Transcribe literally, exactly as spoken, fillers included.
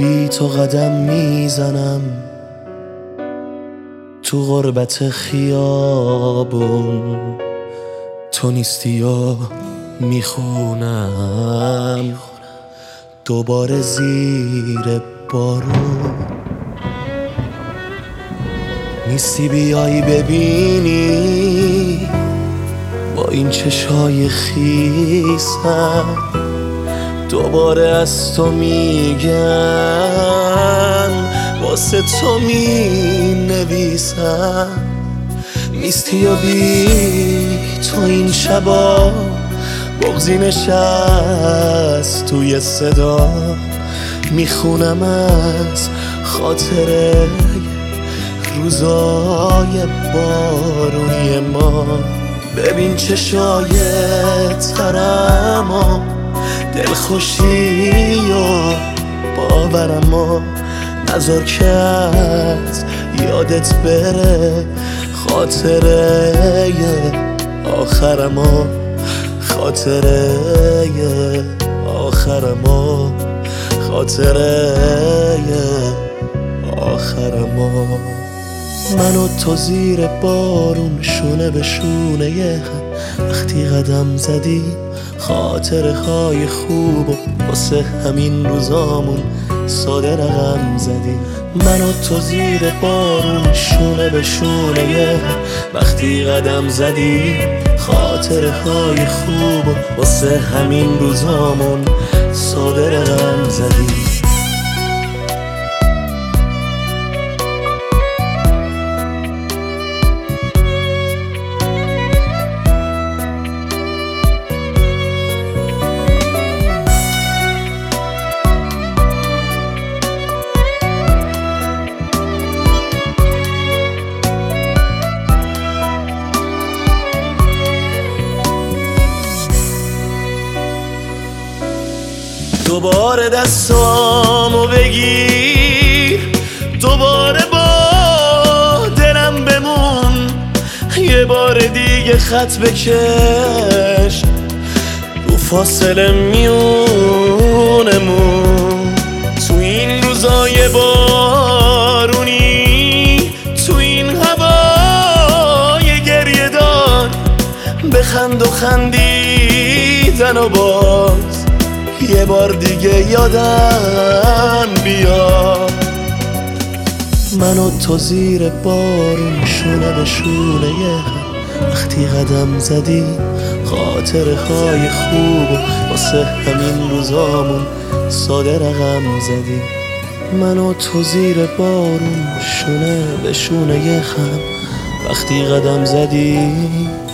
بی تو قدم میزنم تو غربت خیابون، تو نیستی و میخونم دوباره زیر بارون. نیستی بیایی ببینی با این چشای خیسم، دوباره از تو میگم واسه تو می نویسم. نیستی و بی تو این شبا بغضی نشست توی صدا، میخونم از خاطره روزای بارونی ما. ببین چشای ترم و دلخوشی و باورم و نذار که از یادت بره خاطره آخرم و خاطره آخرم و خاطره آخرم و من و تو زیر بارون شونه به شونه هم وقتی قدم زدی، خاطره های خوب و واسه همین روزامون ساده رقم زدی. من و تو زیر بارون شونه به شونه هم وقتی قدم زدی، خاطره های خوب و واسه همین روزامون ساده رقم زدی. دوباره دستامو بگیر، دوباره با دلم بمون، یه بار دیگه خط بکش رو فاصله میونمون. تو این روزای بارونی، تو این هوای گریه دار، بخند و خندیدن و باز یه بار دیگه یادم بیا. من و تو زیر بارون شونه به شونه هم وقتی قدم زدی، خاطره های خوب و واسه همین روزامون ساده رقم زدی. من و تو زیر بارون شونه به شونه هم وقتی قدم زدی،